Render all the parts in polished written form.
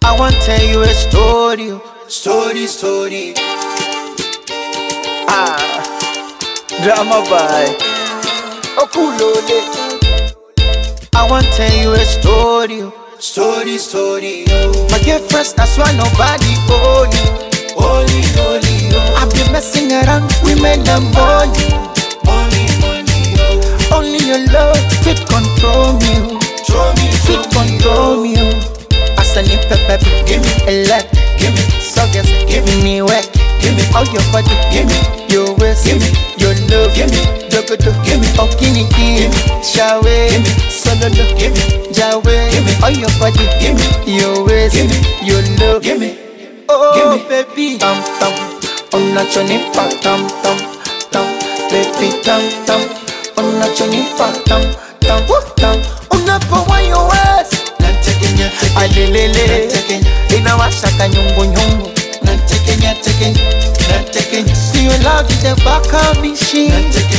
I want to tell you a story, story. Drama by Okulole. I want to tell you a story, story. My girlfriend, that's why nobody only. I've been messing around women and money. Only your love fit control me. Fit control me. As a nip pepper, give me a lot. Give me suckers, give me work. Give me all your body. Give me your waist. Give me your love. Give me jogoto. Give me okini. Give me shawe. Give me sololo. Give me jawe. Give me all your body. Give me your waist. Give me your love. Give me oh baby. Tam tam. On a choni pa tam tam tam. Baby tam tam. On a choni pa tam tam tam. On a pa wa your waist. Alelele. Inawashaka nyungu. See you love in the back of me, she.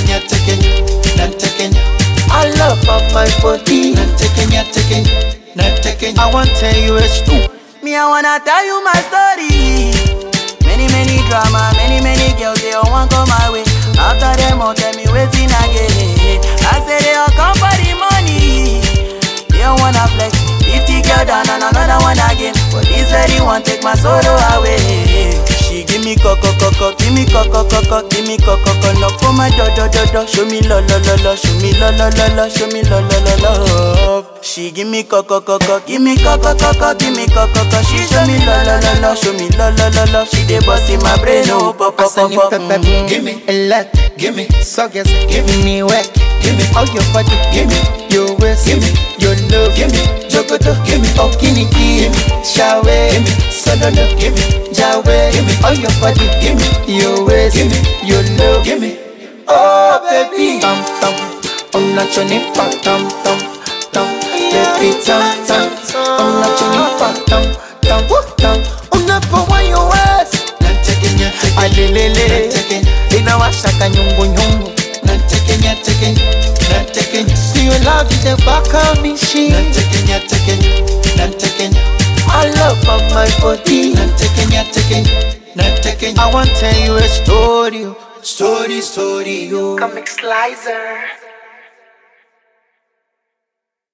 I love of my body. I want to tell you a story. Me, I wanna tell you my story. Many drama, many girls, they all want come my way. After them all tell me waiting again. I say they all come for the money. They don't wanna flex. 50 girl down and another one again. But this lady want take my sorrow away. She give me coco, give me coco, give me coco, knock for my do. Show me lo, show me lo, show me lo. She give me coco, give me coco, give me coco. She show me lo, show me lo. She dey bust in my brain, oh pop. Give me a lot, give me suckers, give me work, give me all your body, give me your waist, give me your love, give me jogoto, give me okini, give me shawe, give me sololo, give me jawe, give me all your body, give me your waist, give me your love, give me oh baby. Tam tam, on a choni pa tam tam tam, baby tam tam, on a choni pa tam tam tam, on a pa wa your waist. Alelele, inawashaka nyungu. See you love in the back of me, she. I love of my body. I want to tell you a story, story. Comic Slicer.